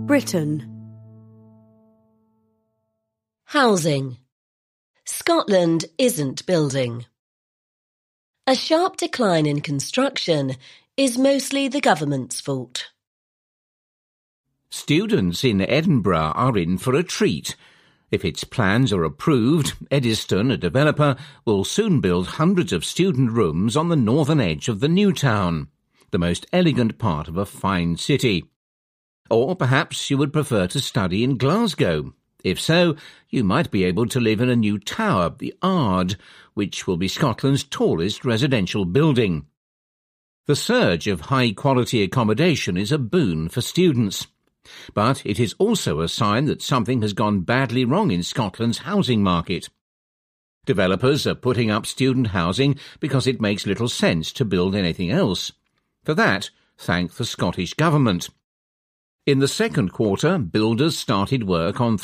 Britain. Housing. Scotland isn't building. A sharp decline in construction is mostly the government's fault. Students in Edinburgh are in for a treat. If its plans are approved, Eddystone, a developer, will soon build hundreds of student rooms on the northern edge of the new town, the most elegant part of a fine city. Or perhaps you would prefer to study in Glasgow. If so, you might be able to live in a new tower, the Ard, which will be Scotland's tallest residential building. The surge of high-quality accommodation is a boon for students. But it is also a sign that something has gone badly wrong in Scotland's housing market. Developers are putting up student housing because it makes little sense to build anything else. For that, thank the Scottish Government. In the second quarter, builders started work on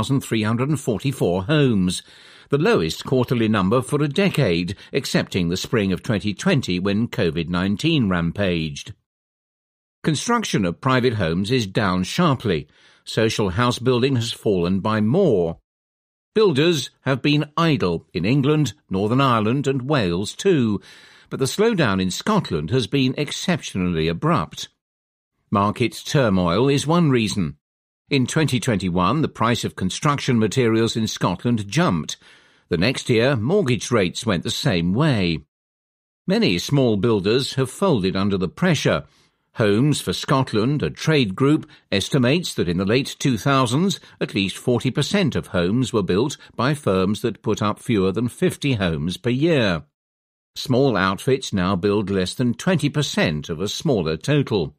3,344 homes, the lowest quarterly number for a decade, excepting the spring of 2020 when COVID-19 rampaged. Construction of private homes is down sharply. Social house building has fallen by more. Builders have been idle in England, Northern Ireland and Wales too, but the slowdown in Scotland has been exceptionally abrupt. Market turmoil is one reason. In 2021, the price of construction materials in Scotland jumped. The next year, mortgage rates went the same way. Many small builders have folded under the pressure. Homes for Scotland, a trade group, estimates that in the late 2000s, at least 40% of homes were built by firms that put up fewer than 50 homes per year. Small outfits now build less than 20% of a smaller total.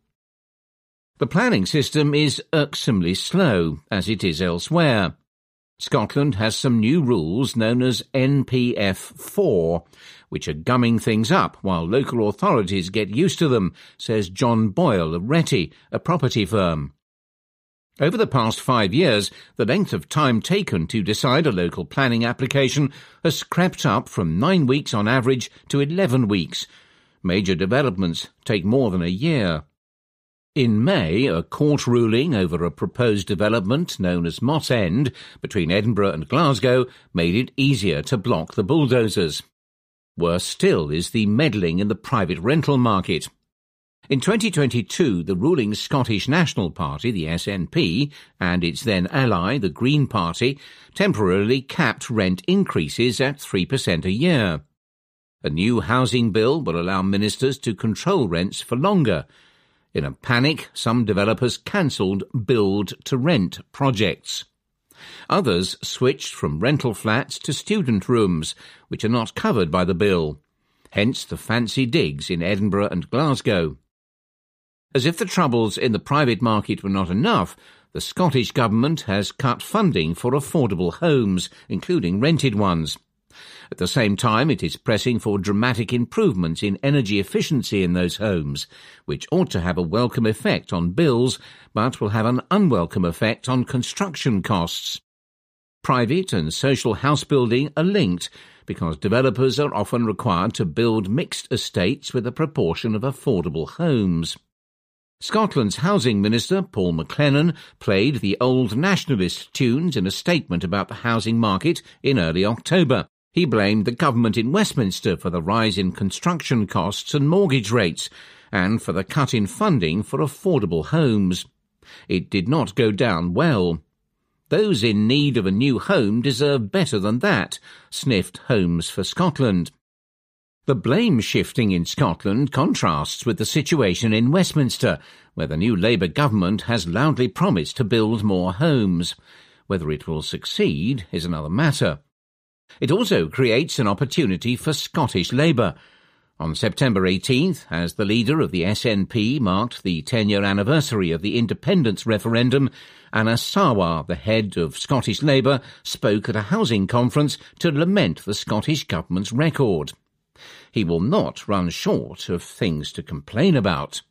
The planning system is irksomely slow, as it is elsewhere. Scotland has some new rules known as NPF 4, which are gumming things up while local authorities get used to them, says John Boyle of Retty, a property firm. Over the past 5 years, the length of time taken to decide a local planning application has crept up from 9 weeks on average to 11 weeks. Major developments take more than a year. In May, a court ruling over a proposed development known as Moss End between Edinburgh and Glasgow made it easier to block the bulldozers. Worse still is the meddling in the private rental market. In 2022, the ruling Scottish National Party, the SNP, and its then ally, the Green Party, temporarily capped rent increases at 3% a year. A new housing bill will allow ministers to control rents for longer. In a panic, some developers cancelled build-to-rent projects. Others switched from rental flats to student rooms, which are not covered by the bill. Hence the fancy digs in Edinburgh and Glasgow. As if the troubles in the private market were not enough, the Scottish Government has cut funding for affordable homes, including rented ones. At the same time, it is pressing for dramatic improvements in energy efficiency in those homes, which ought to have a welcome effect on bills, but will have an unwelcome effect on construction costs. Private and social house building are linked, because developers are often required to build mixed estates with a proportion of affordable homes. Scotland's Housing Minister, Paul McLennan, played the old nationalist tunes in a statement about the housing market in early October. He blamed the government in Westminster for the rise in construction costs and mortgage rates, and for the cut in funding for affordable homes. It did not go down well. Those in need of a new home deserve better than that, sniffed Homes for Scotland. The blame shifting in Scotland contrasts with the situation in Westminster, where the new Labour government has loudly promised to build more homes. Whether it will succeed is another matter. It also creates an opportunity for Scottish Labour. On September 18th, as the leader of the SNP marked the 10-year anniversary of the independence referendum, Anas Sarwar, the head of Scottish Labour, spoke at a housing conference to lament the Scottish Government's record. He will not run short of things to complain about.